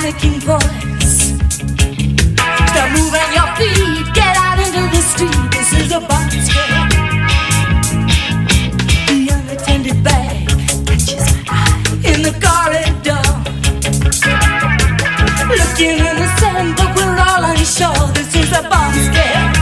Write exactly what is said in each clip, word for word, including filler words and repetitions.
panicking voice. Start moving your feet, get out into the street. This is a bomb scare. The unattended bag catches my eye in the corridor. Looking in the sand, but we're all unsure. This is a bomb scare.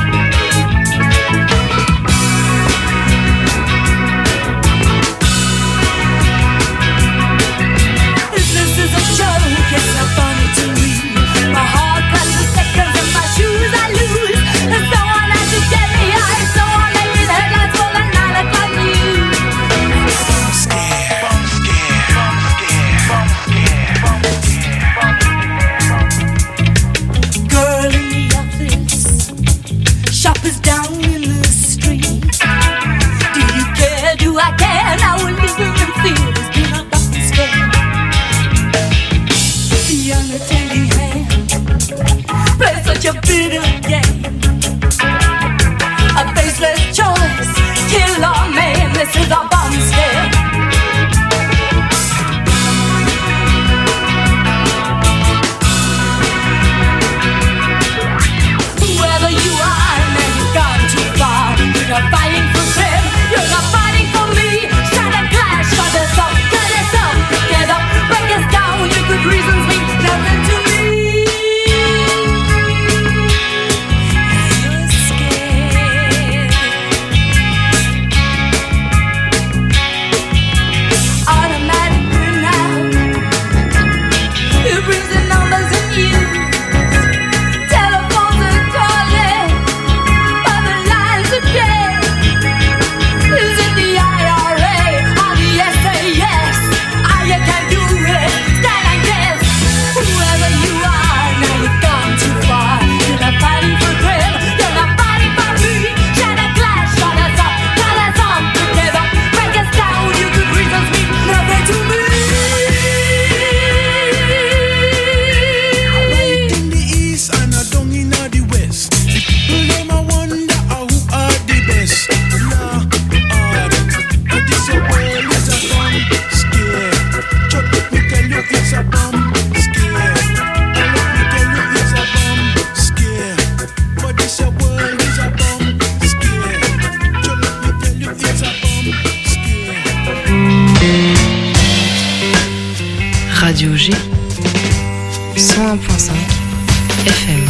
Radio G, cent un virgule cinq F M.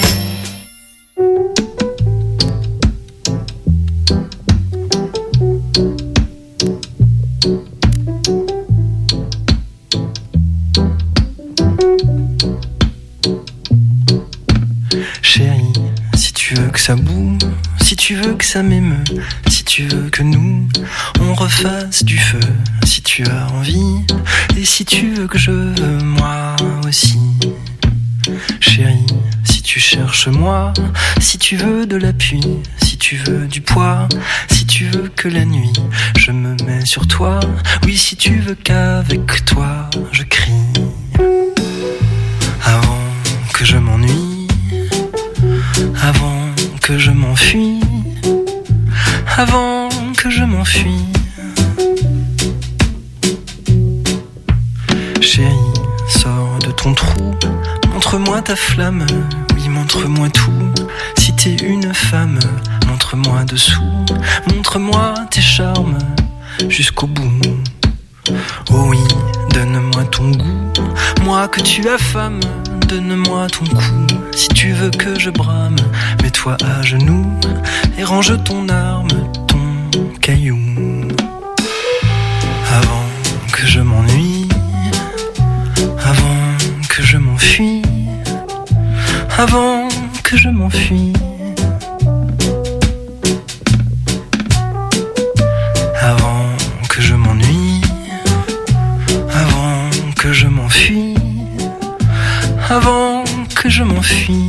Chérie, si tu veux que ça bouge, si tu veux que ça m'émeut, si tu veux que nous, on refasse du feu, si tu as envie, et si tu veux que je veux moi aussi. Chérie, si tu cherches moi, si tu veux de l'appui, si tu veux du poids, si tu veux que la nuit, je me mets sur toi, oui, si tu veux qu'avec toi, je crie. Avant que je m'ennuie, avant que je m'enfuis, avant que je m'enfuis. Chérie, sors de ton trou, montre-moi ta flamme, oui, montre-moi tout. Si t'es une femme, montre-moi dessous, montre-moi tes charmes jusqu'au bout. Oh oui, donne-moi ton goût, moi que tu affames, donne-moi ton cou. Si tu veux que je brame, mets-toi à genoux et range ton arme, ton caillou. Avant que je m'ennuie, avant que je m'enfuis, avant que je m'enfuis. Avant que je m'ennuie, avant que je m'enfuis, avant que je m'enfuis.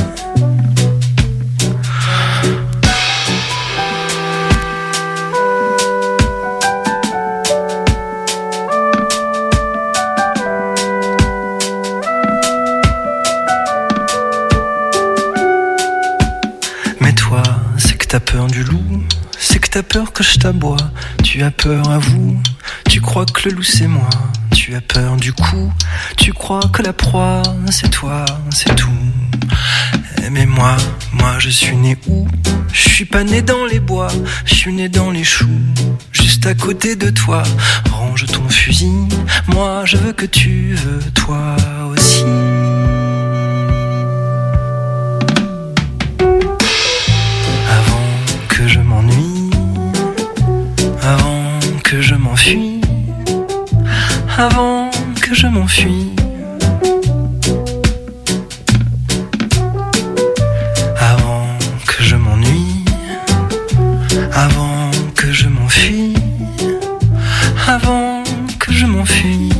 Mais toi, c'est que t'as peur du loup, c'est que t'as peur que je t'aboie. Tu as peur à vous, tu crois que le loup c'est moi. Tu tu as peur du coup. Tu crois que la proie, c'est toi, c'est tout. Mais moi, moi je suis né où? Je suis pas né dans les bois, je suis né dans les choux. Juste à côté de toi, range ton fusil. Moi je veux que tu veux, toi aussi. Avant que je m'ennuie, avant que je m'enfuis, avant que je m'enfuis, avant que je m'ennuie, avant que je m'enfuis, avant que je m'enfuis.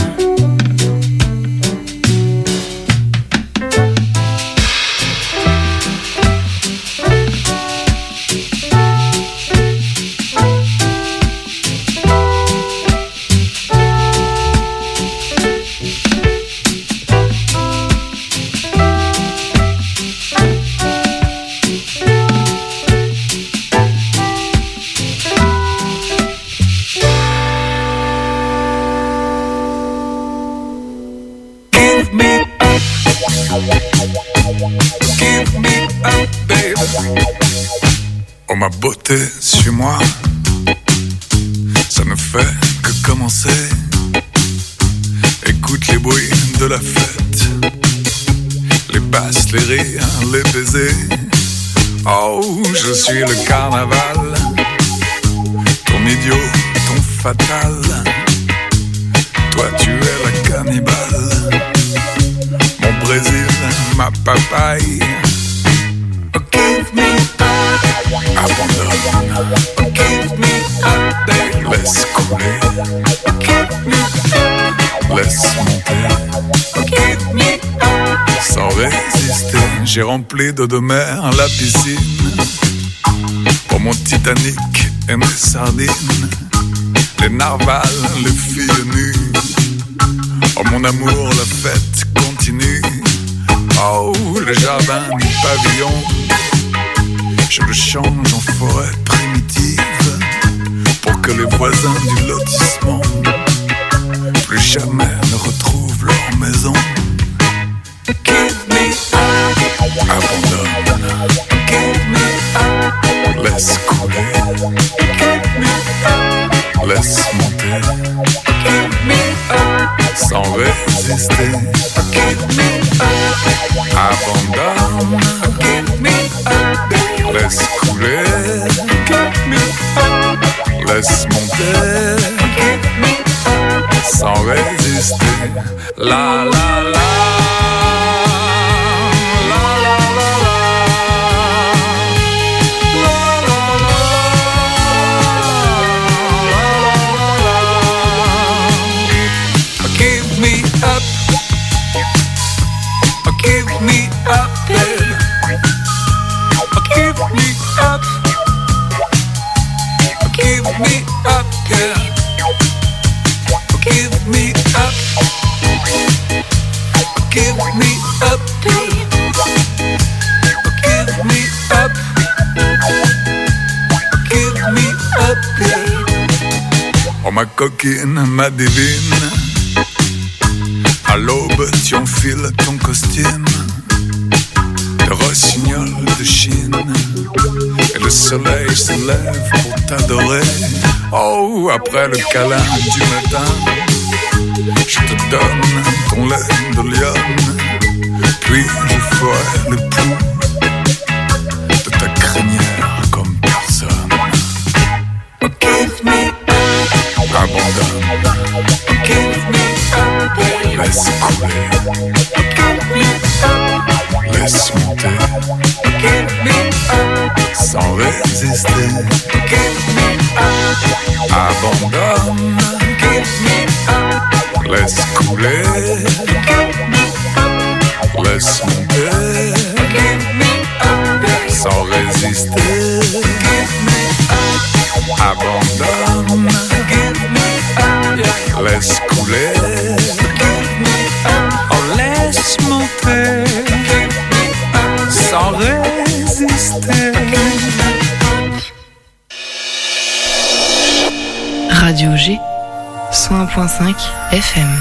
Oh ma beauté, suis-moi, ça ne fait que commencer. Écoute les bruits de la fête, les basses, les rires, les baisers. Oh, je suis le carnaval, ton idiot, ton fatal. Toi tu es la cannibale, mon Brésil, ma papaye. Oh, give me up, abandonne. Oh, give me up, baby. Laisse couler. Oh, give me up, laisse monter. Oh, give me up, sans résister. J'ai rempli d'eau de mer la piscine pour mon Titanic et mes sardines, les narvals, les filles nues. Oh mon amour, la fête continue. Oh, le jardin du pavillon, je le change en forêt primitive pour que les voisins du lotissement plus jamais ne retrouvent leur maison. Give me up, abandonne. Give me up, laisse couler. Give me up, laisse monter. Give me up, sans résister. Give me up, abandonne. Give me up, laisse couler. Give me up, laisse monter. Give me up, sans résister. La la la. Ma coquine, ma divine, à l'aube tu enfiles ton costume de rossignol de Chine, et le soleil se lève pour t'adorer. Oh, après le câlin du matin, je te donne ton lait de lionne, puis je ferai le pouls de ta crinière comme personne. Oh, give me abandonne. Give me up, laisse couler. Give me up, laisse monter. Give me up, sans résister. Give me up, abandonne. Give me up, laisse couler. Give me up, laisse monter. Give me up, sans résister. Give me up, abandonne. Laisse couler, oh laisse monter, sans résister. Radio G, cent un point cinq F M.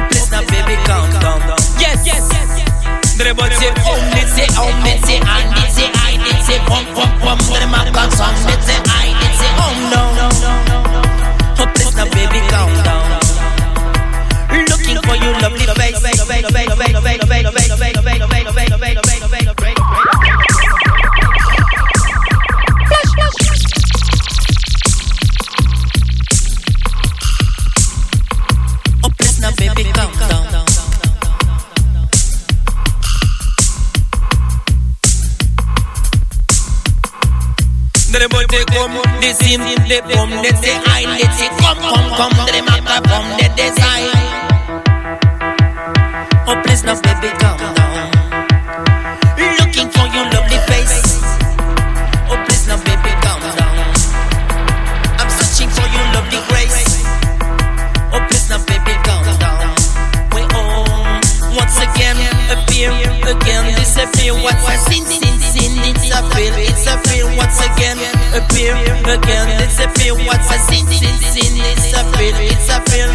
But say only, say only, say and it's say I did say pum pum pum. When them a call song, they say I did say oh no. Oh please now baby calm down. Looking for you lovely face. Oh please now baby calm down. The boy they come, they see me, they come, they say I, they say come, come, come, they matter come, they decide. Oh please now baby calm down. Looking for your lovely face. Oh please now baby calm down. I'm searching for your lovely grace. Oh please now baby calm down. We all once again appear, again disappear. What's a sin, sin, sin, it's a feel, it's a feel. Once again appear, again disappear. What's a sin, sin, sin, it's a feel, it's a feel.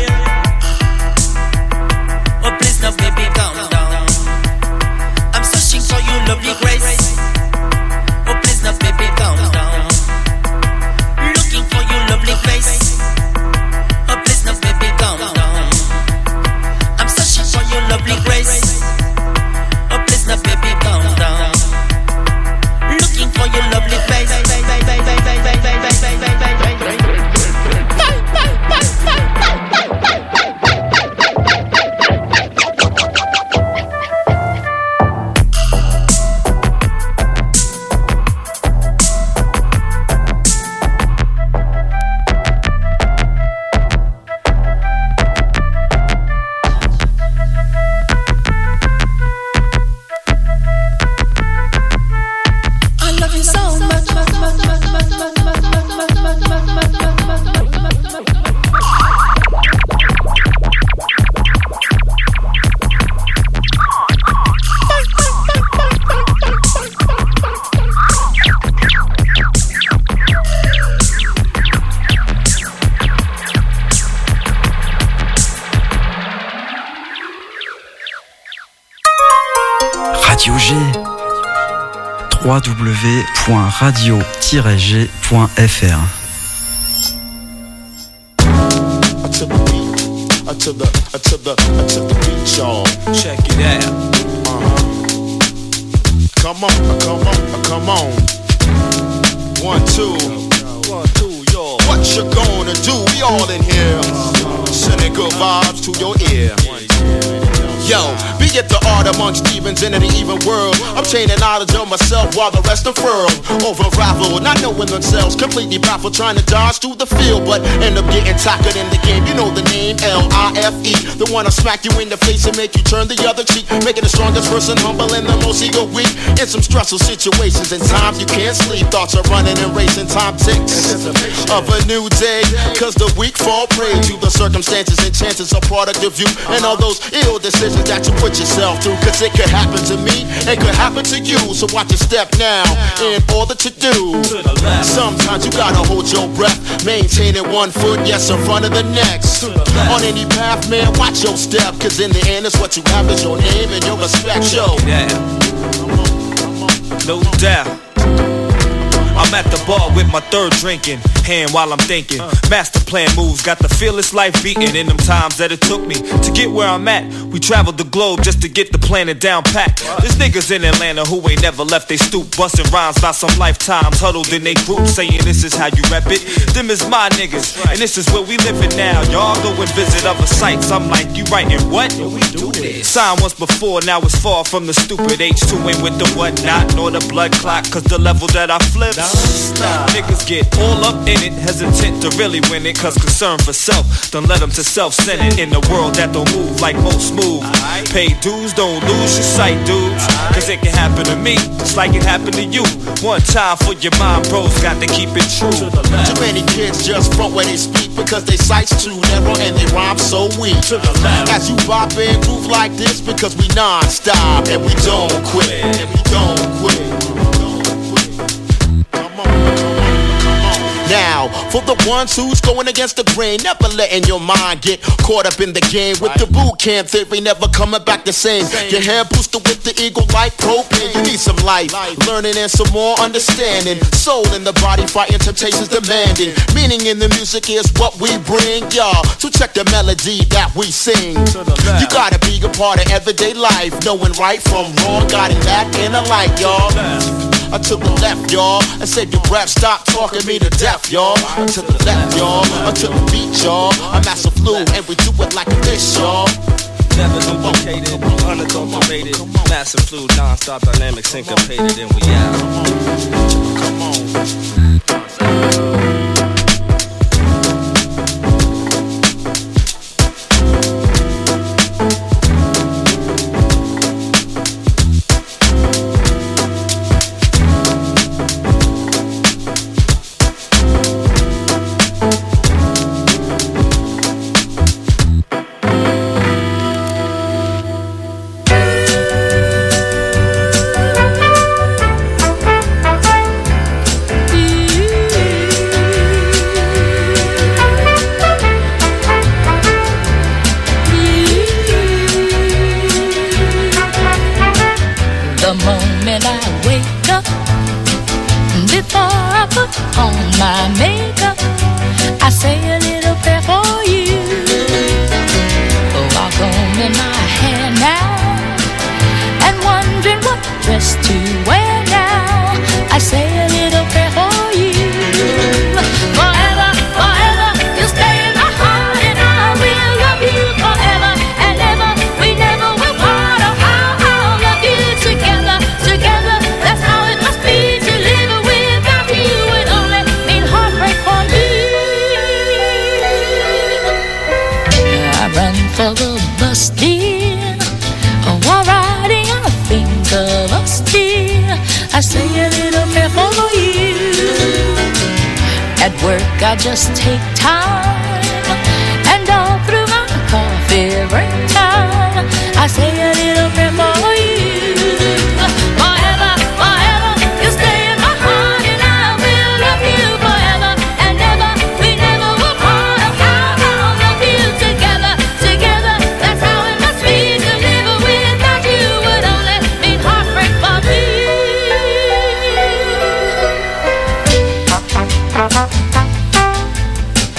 Oh please now baby calm down. I'm searching for your lovely grace. Oh please now baby calm down. Looking for your lovely face. Oh please now baby calm down. I'm searching for your lovely grace. Oh please now baby calm down. Looking for your lovely face. Radio G. w w w point radio tiret g point f r. To the beat, uh, to the, uh, to the, uh, to the beat, y'all. Check it out. Uh-huh. Come on, uh, come on, uh, come on. One, two, one, two, y'all. What you gonna do? We all in here. Sending good vibes to your ear. Yo, be it the art amongst demons in an even world. I'm chaining knowledge of myself while the rest unfurl. Over rival, not knowing themselves, completely baffled, trying to dodge through the field, but end up getting tackled in the game. You know the name, L I F E, the one to smack you in the face and make you turn the other cheek, making the strongest person humble and the most ego weak. In some stressful situations and times you can't sleep, thoughts are running and racing, time ticks of a new day, cause the weak fall prey to the circumstances and chances are product of you and all those ill decisions that you put yourself through, cause it could happen to me, it could happen to you. So watch your step now in order to do. Sometimes you gotta hold your breath, maintaining one foot, yes, in front of the next. On any path, man, watch your step, cause in the end it's what you have is your name and your respect. Yo, no doubt. I'm at the bar with my third drinking hand while I'm thinking. Master plan moves, got the fearless life beating in them times that it took me to get where I'm at. We traveled the globe just to get the planet down packed. There's niggas in Atlanta who ain't never left they stoop, busting rhymes about some lifetimes huddled in they group, saying this is how you rep it. Them is my niggas, and this is where we living now. Y'all go and visit other sites. I'm like, you writing what? We do this. Signed once before, now it's far from the stupid H two in with the whatnot, nor the blood clot, cause the level that I flip. Nah. Niggas get all up in it, hesitant to really win it, cause concern for self don't let them to self-centered in the world that don't move like most move. Right. Pay dues, don't lose your sight, dudes, right. Cause it can happen to me just like it happened to you. One time for your mind, bros, got to keep it true. Too many kids just front where they speak because they sights too narrow and they rhyme so weak. As you bop and groove like this, because we non-stop and we don't quit, and we don't quit. Now, For the ones who's going against the grain, never letting your mind get caught up in the game. With the boot camp theory, never coming back the same. Your hair boosted with the eagle like propane. You need some life, learning and some more understanding. Soul in the body, fighting temptations demanding. Meaning in the music is what we bring, y'all. So check the melody that we sing. You gotta be a part of everyday life, knowing right from wrong, guiding that inner light, y'all. Uh, to the left, y'all, and save your breath. Stop talking me to death, y'all. Uh, to the left, y'all, uh, to the beat, y'all. I'm Master Flu, and we do it like this, y'all. Never duplicated, unadulterated, massive flu, non-stop dynamic, syncopated, and we out. Come on. I just take time, and all through my coffee break time, I say a little prayer for you. Forever, forever, you stay in my heart, and I will love you forever and ever. We never will part. How I'll love you together, together. That's how it must be to live without you would only mean heartbreak for me.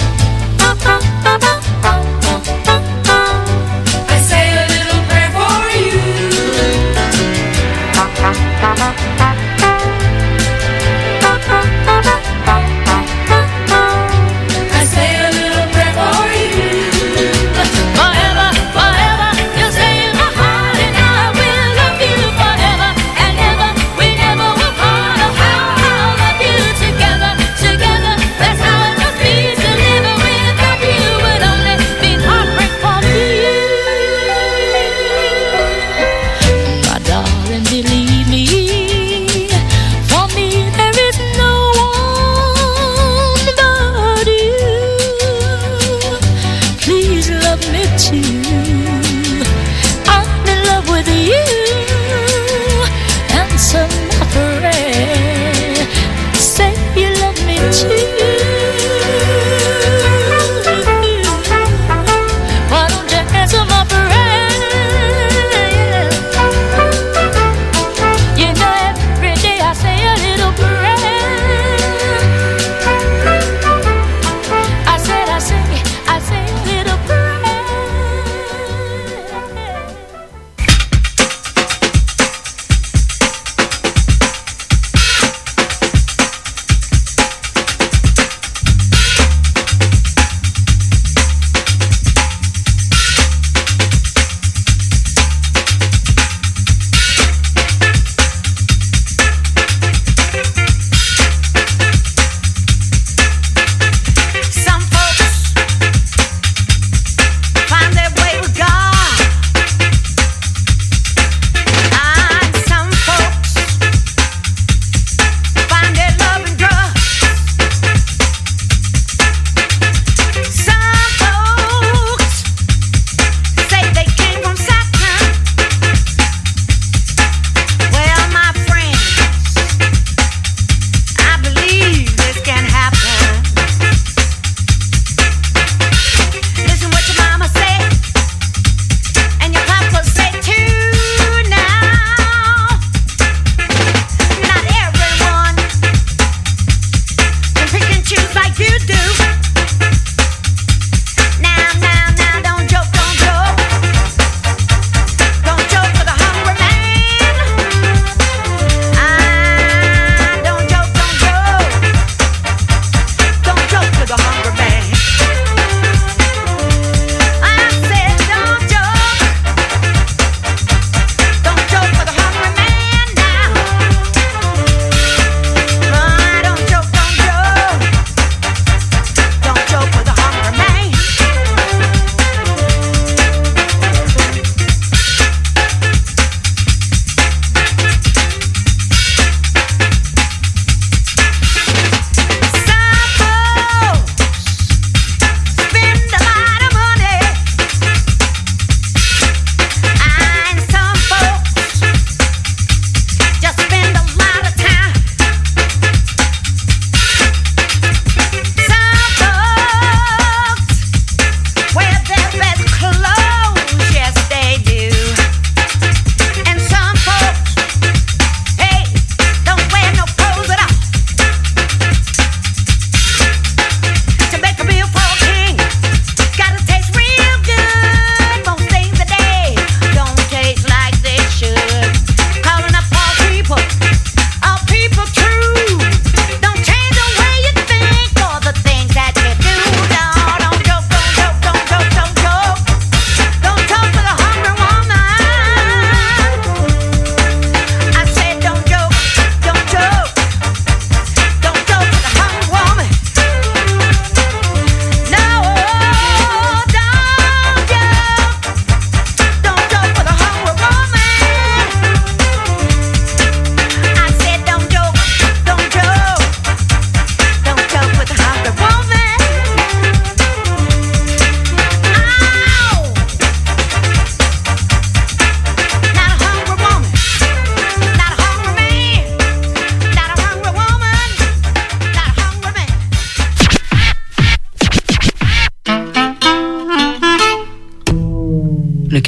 I say a little prayer for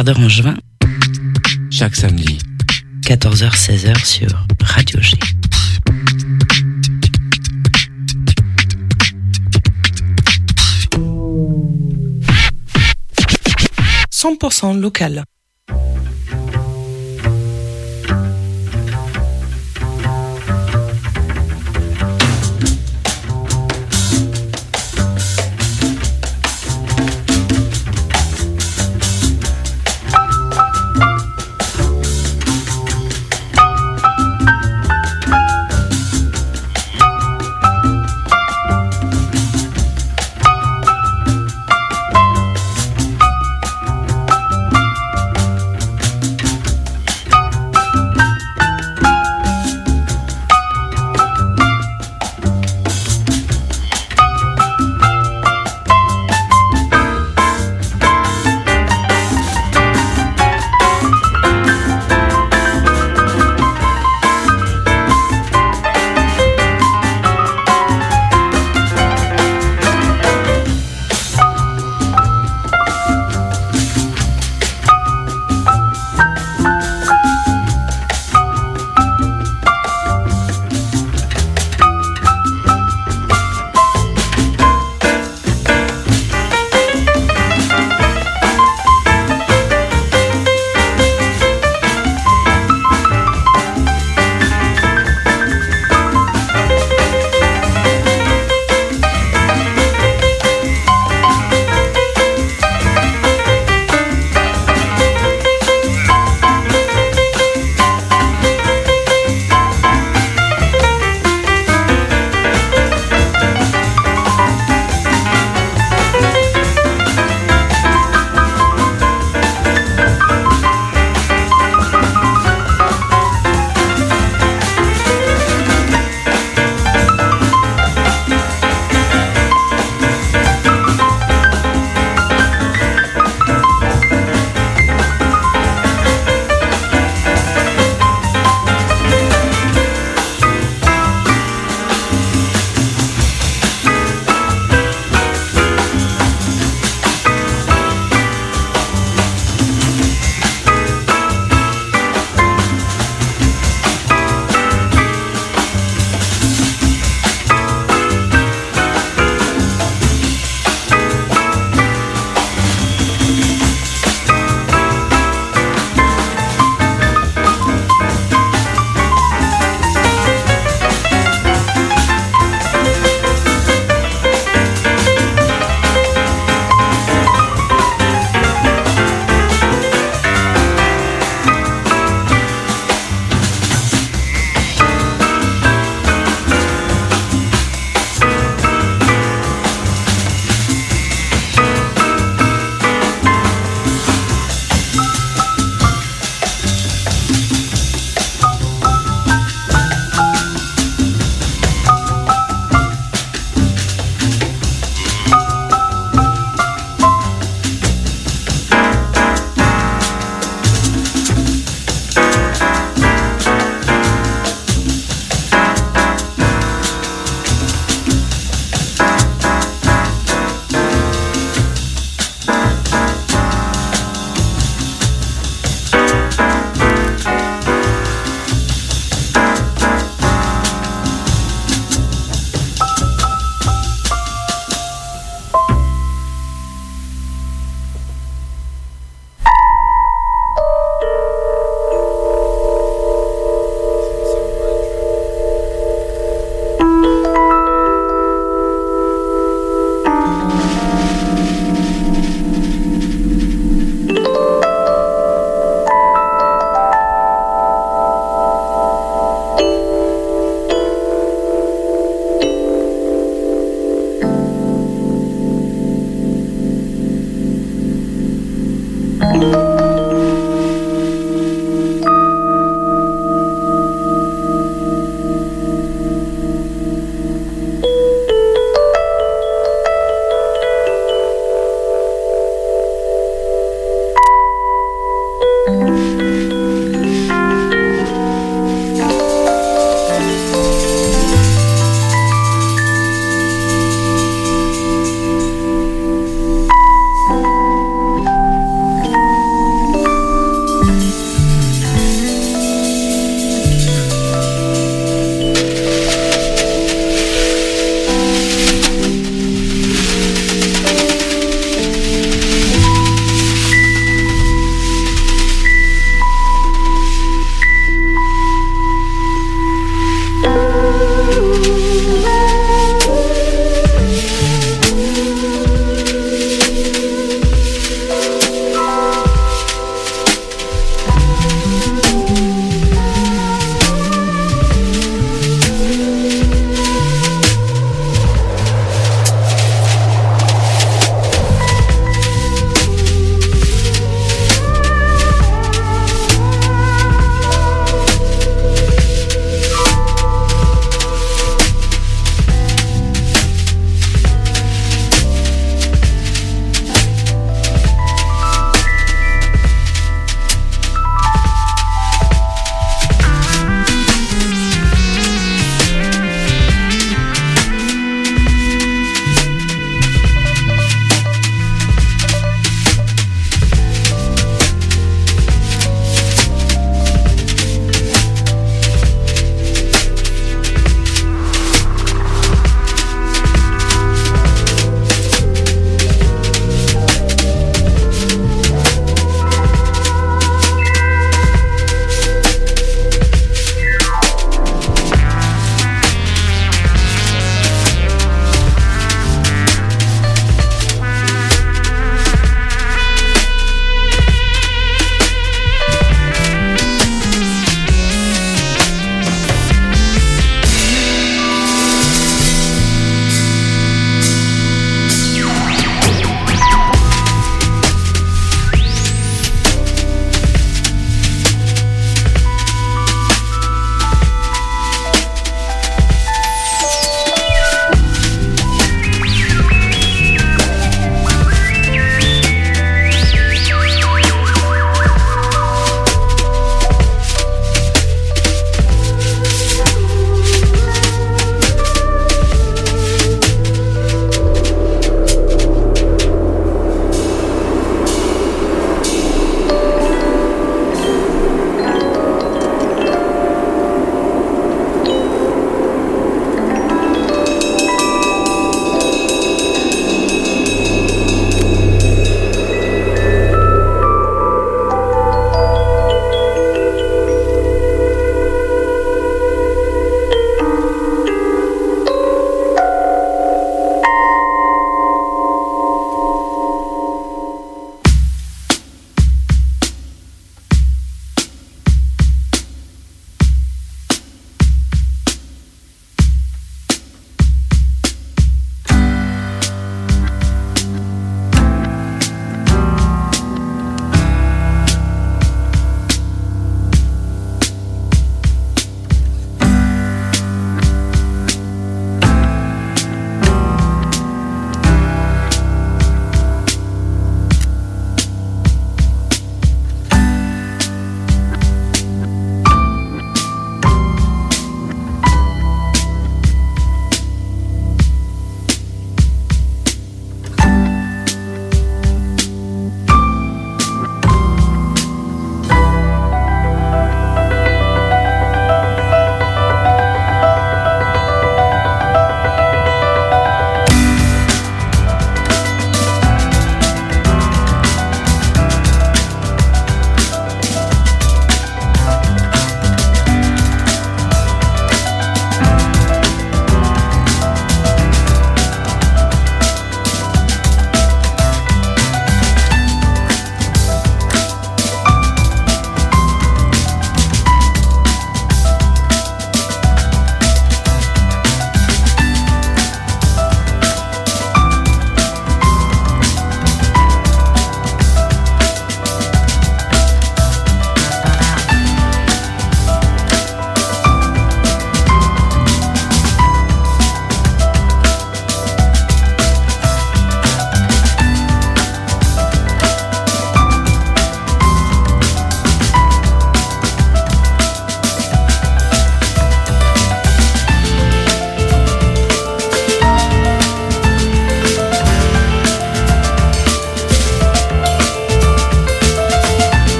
quart d'heure en juin. Chaque samedi. quatorze heures seize heures sur Radio G. cent pour cent local.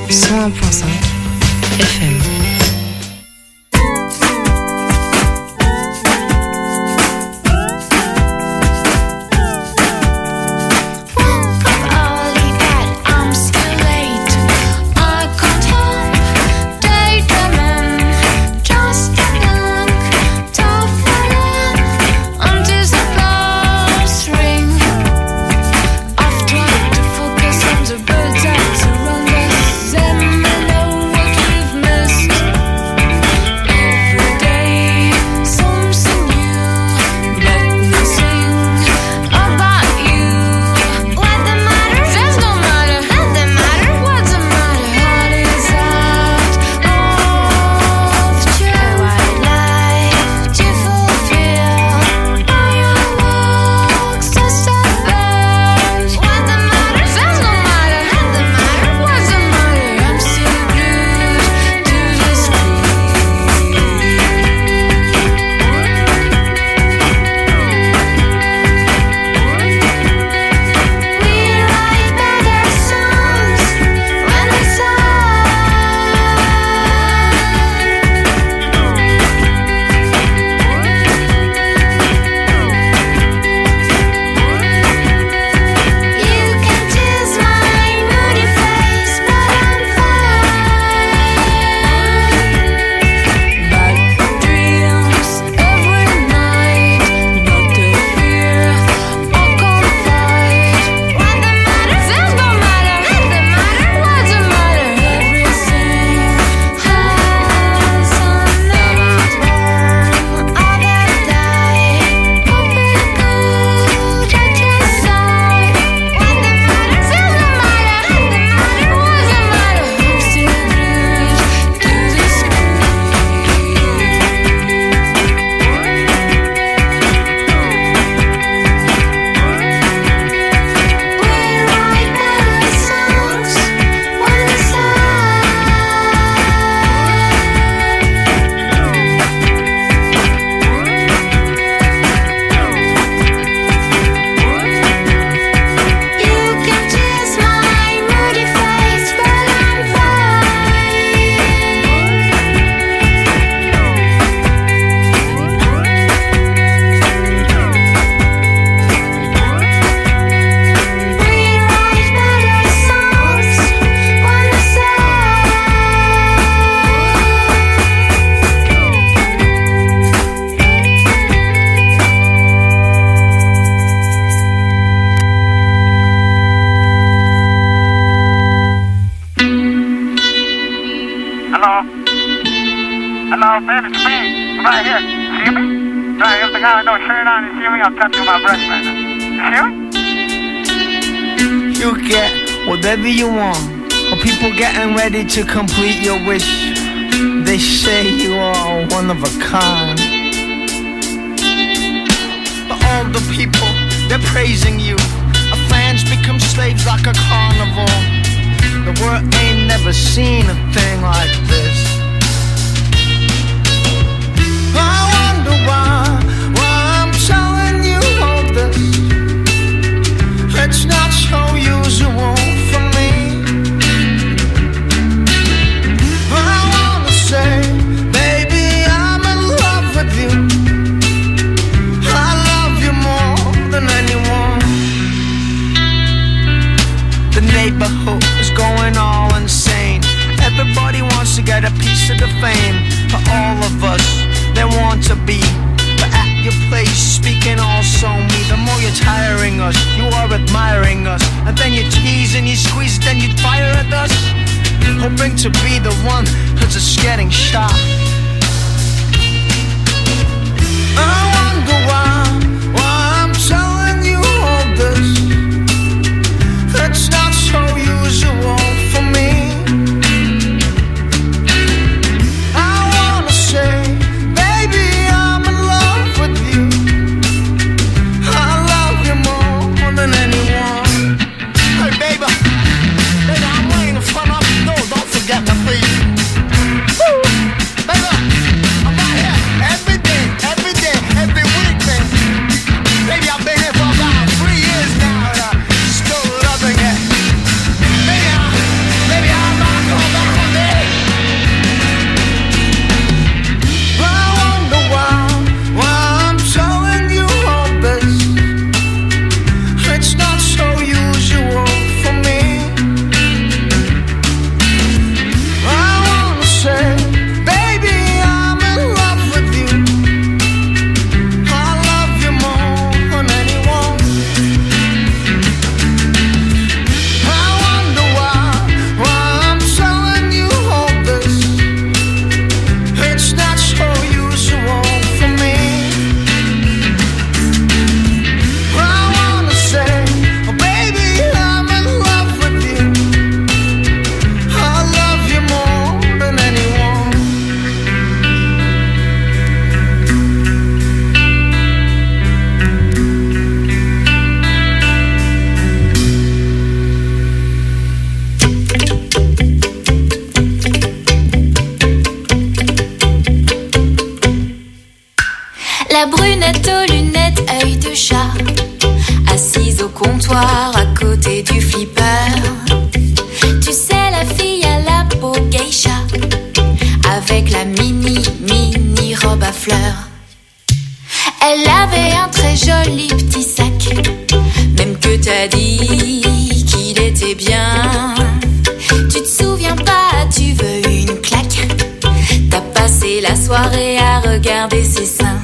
cent un virgule cinq F M. Hello, baby, it's me. Right here. See me? Right here, the guy with no shirt on. You see me? I'm touching my breast right now. You see me? You get whatever you want. Or people getting ready to complete your wish. They say you are one of a kind. But all the people, they're praising you. Our fans become slaves like a carnival. The world ain't never seen a thing like this. I wonder why, why I'm telling you all this. It's not so usual for me. I wanna say, baby, I'm in love with you. I love you more than anyone. The neighborhood is going all insane. Everybody wants to get a piece of the fame. For all of us, they want to be. But at your place, speaking also me. The more you're tiring us, you are admiring us. And then you tease and you squeeze, then you fire at us. Hoping to be the one who's just getting shot. I wonder why, why I'm telling you all this. It's not so usual for me. Baby, fleurs. Elle avait un très joli petit sac, même que t'as dit qu'il était bien. Tu te souviens pas, tu veux une claque. T'as passé la soirée à regarder ses seins.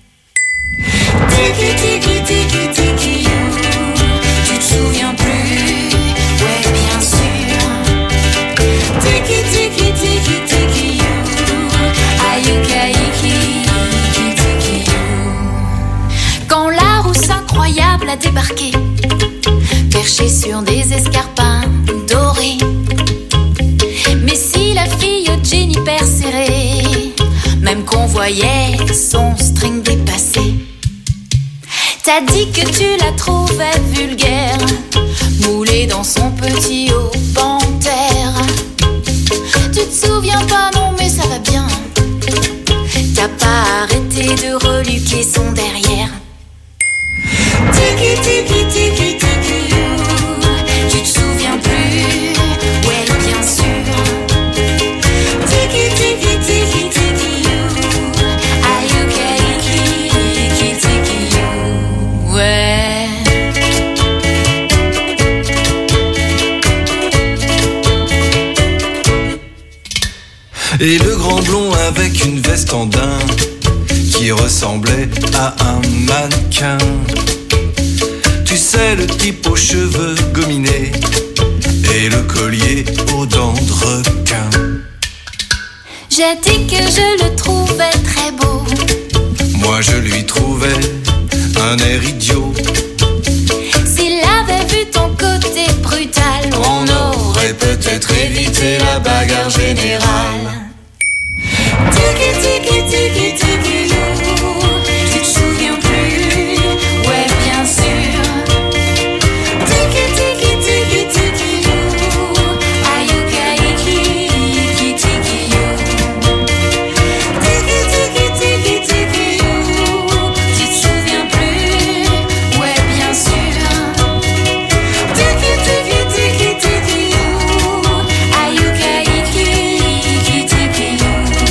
Tiki tiki tiki tiki you. Tu te souviens plus? Ouais, bien sûr. Tiki tiki tiki tiki you. Ayukaiki tiki you. Quand la rousse incroyable a débarqué, perchée sur des escarpins dorés. Mais si la fille Jennifer serrée, même qu'on voyait son string dépassé. T'as dit que tu la trouvais vulgaire, moulée dans son petit haut panthère. Tu te souviens pas, non mais ça va bien. T'as pas arrêté de reluquer son derrière. Tiki tiki tiki tiki you. Tu te souviens plus? Ouais, bien sûr. Tiki tiki tiki tiki you. Ayukaiki tiki you. Ouais. Et le grand blond avec une veste en daim qui ressemblait à un mannequin. Tu sais, le type aux cheveux gominés et le collier aux dents de requin. J'ai dit que je le trouvais très beau. Moi je lui trouvais un air idiot. S'il avait vu ton côté brutal, on aurait peut-être évité la bagarre générale. Tiki tiki tiki tiki you. Tu te souviens plus? Ouais, bien sûr. Tiki tiki tiki tiki you. Ayukaiki tiki you. Tiki tiki tiki tiki you. Tu te souviens plus? Ouais, bien sûr. Tiki tiki tiki tiki you. Ayukaiki tiki you.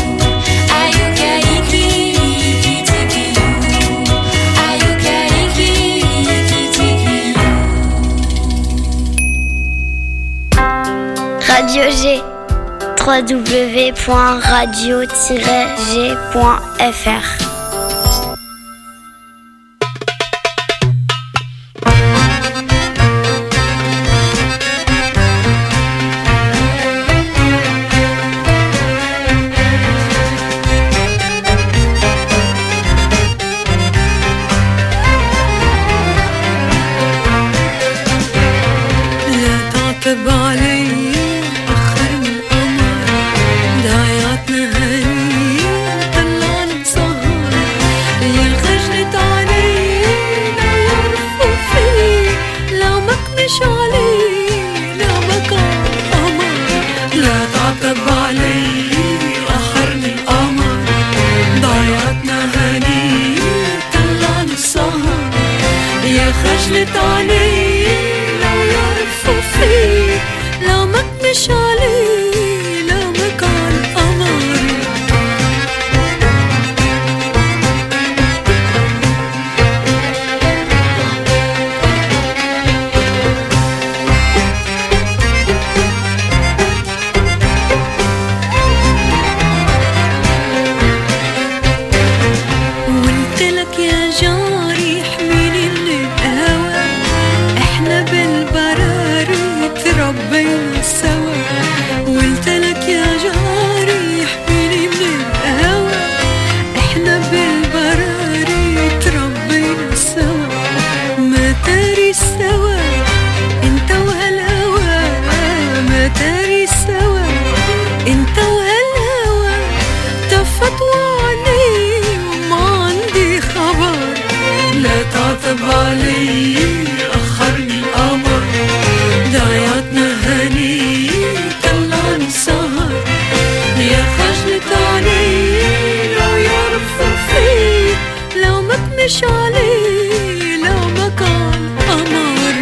Radio G, w w w point radio tiret g point f r. خجلت علي لو يعرفوا فيه لو ما تمشي علي لو ما كان قمري وقلت لك يا جاري احميني من الهوى احنا بالبراري تربينا سوا وقلت لك يا جاري احميني من الهوى احنا بالبراري تربينا سوا ما تاري سوا انت وهالهوى ما تاري سوا انت وهالهوى تفتوى علي وما عندي خبر لا تعتب علي أخرني القمر ضيعتنا هني طلعني سهر يا خجلت علي لو يعرفوا فيه لو ما تمشي علي لو ما كان قمر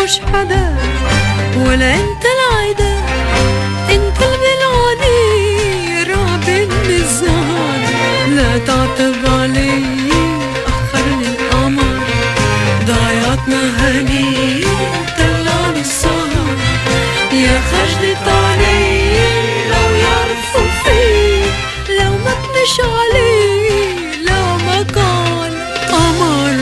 مش حدا ولا انت العدا، انت الملعوني رعب النزال. لا تعتب علي أخرني القمر، ضيعتنا هني طلعني السهر. يا خجلت علي لو يعرفوا فيه، لو ما تمش علي لو ما كان قمر.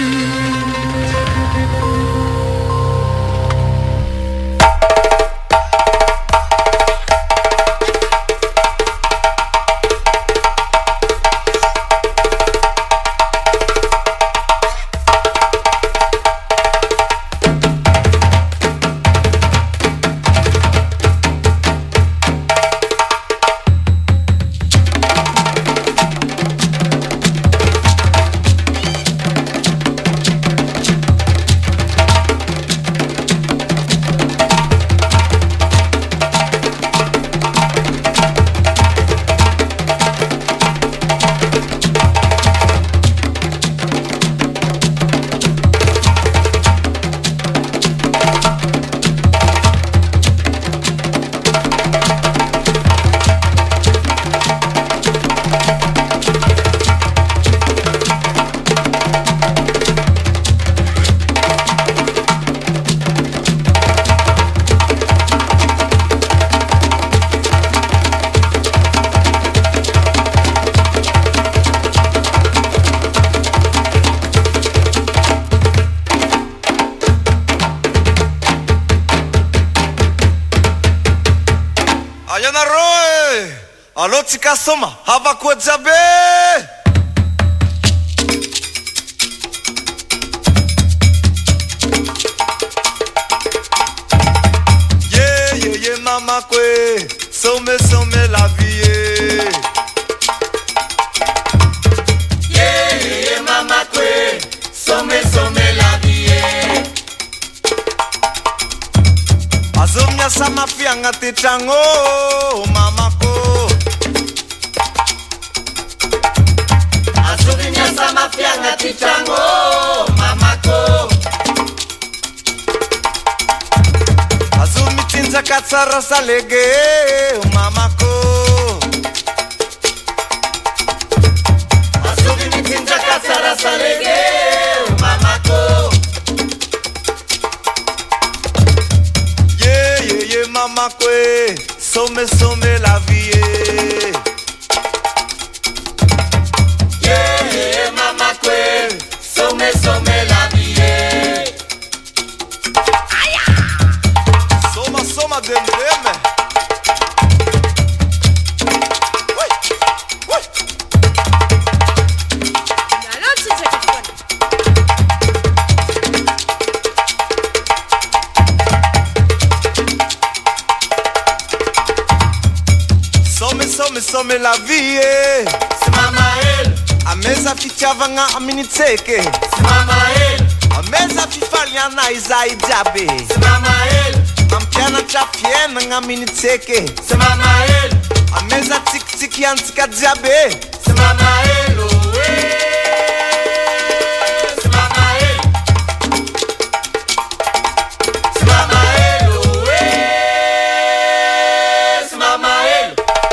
Alô tsika soma havakoa jiaby yeah yeah yeah mama kwe some some la vie yeah yeah yeah mama kwe some some la vie azomnya sama fianga tetrango mama ko sama fianga tichango mamako azumi tinza katsara salege mamako azumi tinza katsara salege mamako yeah yeah yeah mamako some some la vie Some, some la vie. Aya. Soma, soma dem dem. Oui, oui. Yalo tisa kifoni. Some, some, some la vie. C'est mama elle. Ameza fichavanga aminitseke Mama el Ameza fifaliana izai jabe Mama el Ampiana chafiena ngaminitseke Mama el Ameza tik tik yantika jabe Mama el oh eh Mama el Mama el oh eh Mama el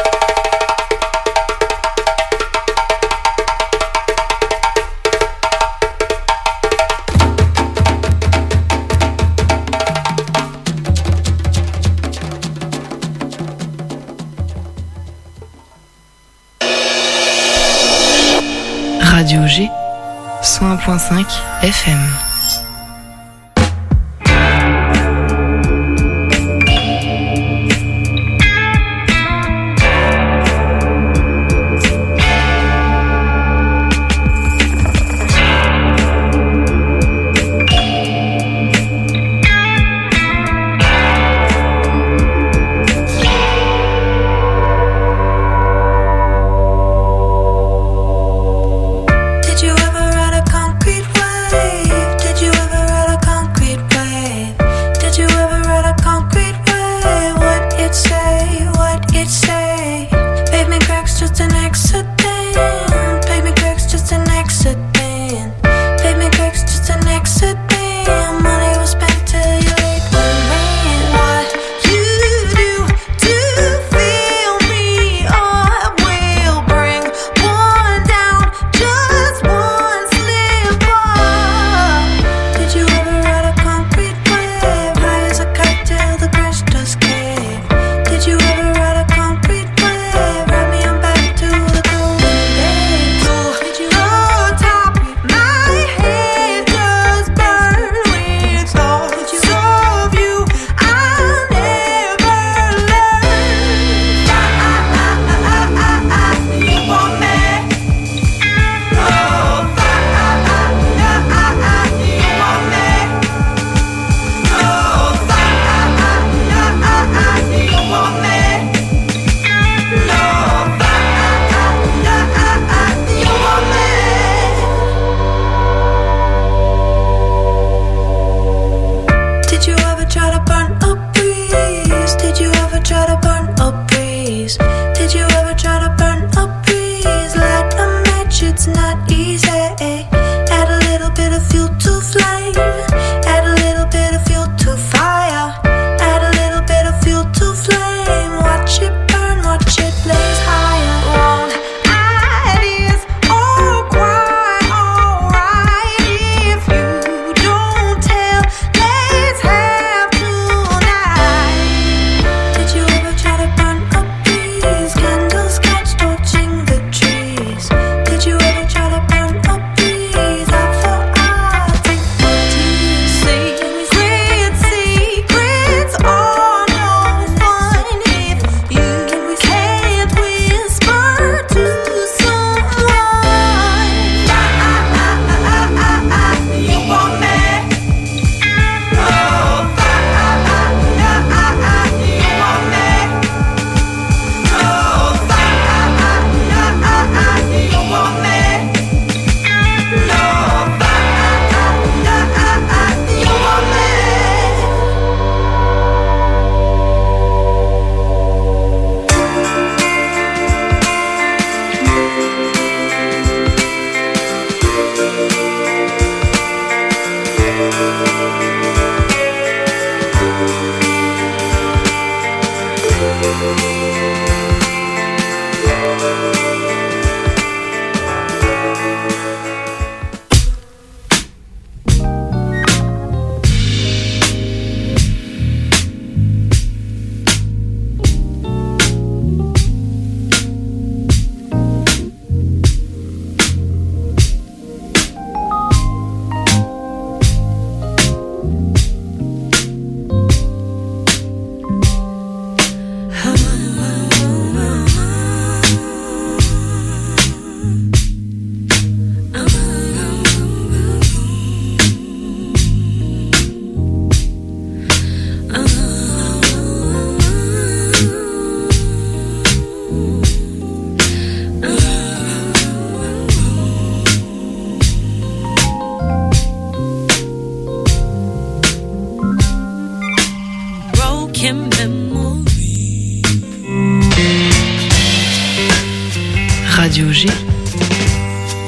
Radio G, cent un point cinq F M. Did you ever ride a concrete wave?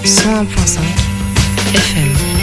cent un point cinq F M.